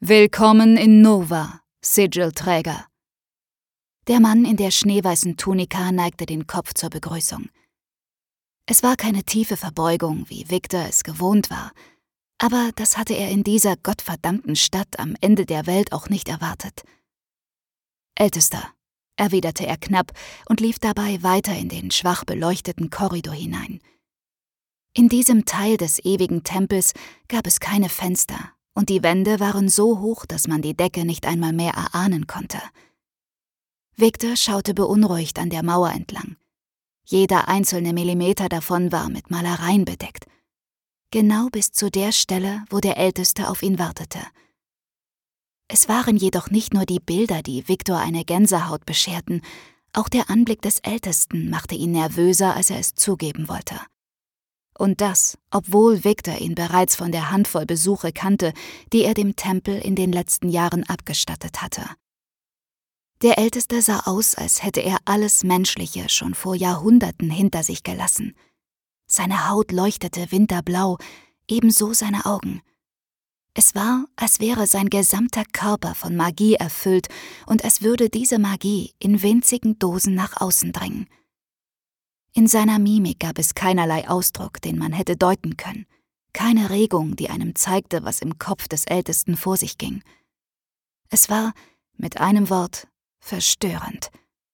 »Willkommen in Nova, Sigilträger.« Der Mann in der schneeweißen Tunika neigte den Kopf zur Begrüßung. Es war keine tiefe Verbeugung, wie Victor es gewohnt war, aber das hatte er in dieser gottverdammten Stadt am Ende der Welt auch nicht erwartet. »Ältester«, erwiderte er knapp und lief dabei weiter in den schwach beleuchteten Korridor hinein. In diesem Teil des ewigen Tempels gab es keine Fenster, und die Wände waren so hoch, dass man die Decke nicht einmal mehr erahnen konnte. Victor schaute beunruhigt an der Mauer entlang. Jeder einzelne Millimeter davon war mit Malereien bedeckt. Genau bis zu der Stelle, wo der Älteste auf ihn wartete. Es waren jedoch nicht nur die Bilder, die Victor eine Gänsehaut bescherten, auch der Anblick des Ältesten machte ihn nervöser, als er es zugeben wollte. Und das, obwohl Victor ihn bereits von der Handvoll Besuche kannte, die er dem Tempel in den letzten Jahren abgestattet hatte. Der Älteste sah aus, als hätte er alles Menschliche schon vor Jahrhunderten hinter sich gelassen. Seine Haut leuchtete winterblau, ebenso seine Augen. Es war, als wäre sein gesamter Körper von Magie erfüllt und als würde diese Magie in winzigen Dosen nach außen dringen. In seiner Mimik gab es keinerlei Ausdruck, den man hätte deuten können, keine Regung, die einem zeigte, was im Kopf des Ältesten vor sich ging. Es war, mit einem Wort, verstörend.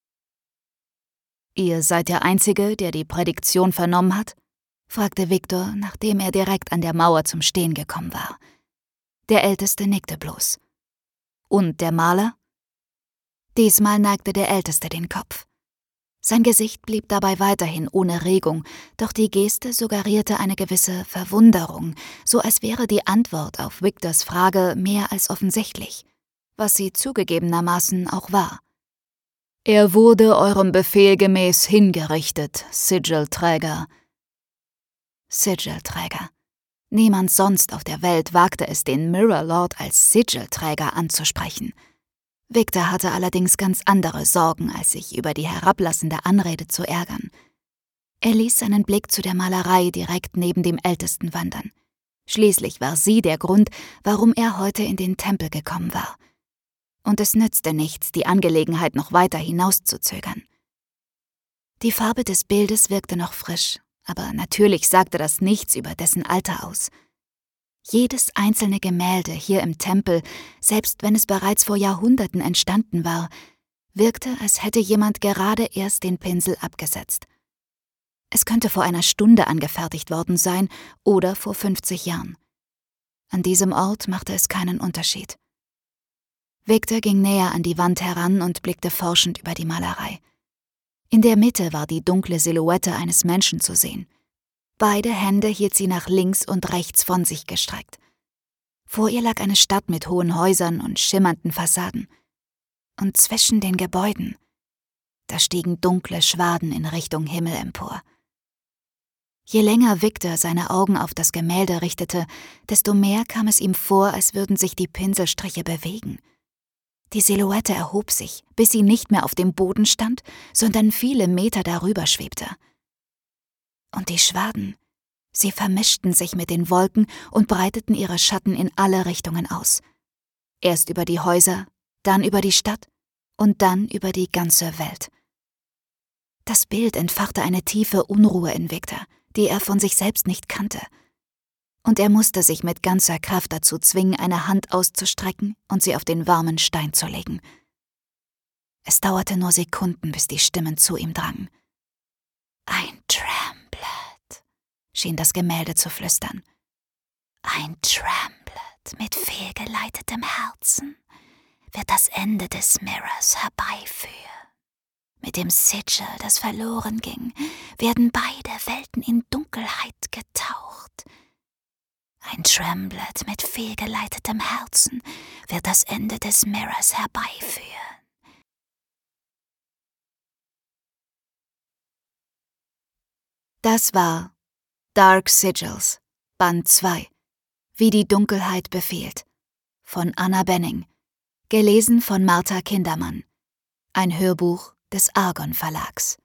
»Ihr seid der Einzige, der die Prädiktion vernommen hat?« fragte Victor, nachdem er direkt an der Mauer zum Stehen gekommen war. Der Älteste nickte bloß. »Und der Maler?« Diesmal neigte der Älteste den Kopf. Sein Gesicht blieb dabei weiterhin ohne Regung, doch die Geste suggerierte eine gewisse Verwunderung, so als wäre die Antwort auf Victors Frage mehr als offensichtlich, was sie zugegebenermaßen auch war. »Er wurde eurem Befehl gemäß hingerichtet, Sigilträger.« Sigilträger. Niemand sonst auf der Welt wagte es, den Mirror Lord als Sigilträger anzusprechen. Victor hatte allerdings ganz andere Sorgen, als sich über die herablassende Anrede zu ärgern. Er ließ seinen Blick zu der Malerei direkt neben dem Ältesten wandern. Schließlich war sie der Grund, warum er heute in den Tempel gekommen war. Und es nützte nichts, die Angelegenheit noch weiter hinauszuzögern. Die Farbe des Bildes wirkte noch frisch, aber natürlich sagte das nichts über dessen Alter aus. Jedes einzelne Gemälde hier im Tempel, selbst wenn es bereits vor Jahrhunderten entstanden war, wirkte, als hätte jemand gerade erst den Pinsel abgesetzt. Es könnte vor einer Stunde angefertigt worden sein oder vor 50 Jahren. An diesem Ort machte es keinen Unterschied. Victor ging näher an die Wand heran und blickte forschend über die Malerei. In der Mitte war die dunkle Silhouette eines Menschen zu sehen. Beide Hände hielt sie nach links und rechts von sich gestreckt. Vor ihr lag eine Stadt mit hohen Häusern und schimmernden Fassaden. Und zwischen den Gebäuden, da stiegen dunkle Schwaden in Richtung Himmel empor. Je länger Victor seine Augen auf das Gemälde richtete, desto mehr kam es ihm vor, als würden sich die Pinselstriche bewegen. Die Silhouette erhob sich, bis sie nicht mehr auf dem Boden stand, sondern viele Meter darüber schwebte. Und die Schwaden, sie vermischten sich mit den Wolken und breiteten ihre Schatten in alle Richtungen aus. Erst über die Häuser, dann über die Stadt und dann über die ganze Welt. Das Bild entfachte eine tiefe Unruhe in Victor, die er von sich selbst nicht kannte. Und er musste sich mit ganzer Kraft dazu zwingen, eine Hand auszustrecken und sie auf den warmen Stein zu legen. Es dauerte nur Sekunden, bis die Stimmen zu ihm drangen. »Ein Tremblet«, schien das Gemälde zu flüstern. »Ein Tremblet mit fehlgeleitetem Herzen wird das Ende des Mirrors herbeiführen. Mit dem Sigil, das verloren ging, werden beide Welten in Dunkelheit getaucht. Ein Tremblet mit fehlgeleitetem Herzen wird das Ende des Mirrors herbeiführen.« Das war Dark Sigils, Band 2, Wie die Dunkelheit befiehlt, von Anna Benning, gelesen von Martha Kindermann, ein Hörbuch des Argon Verlags.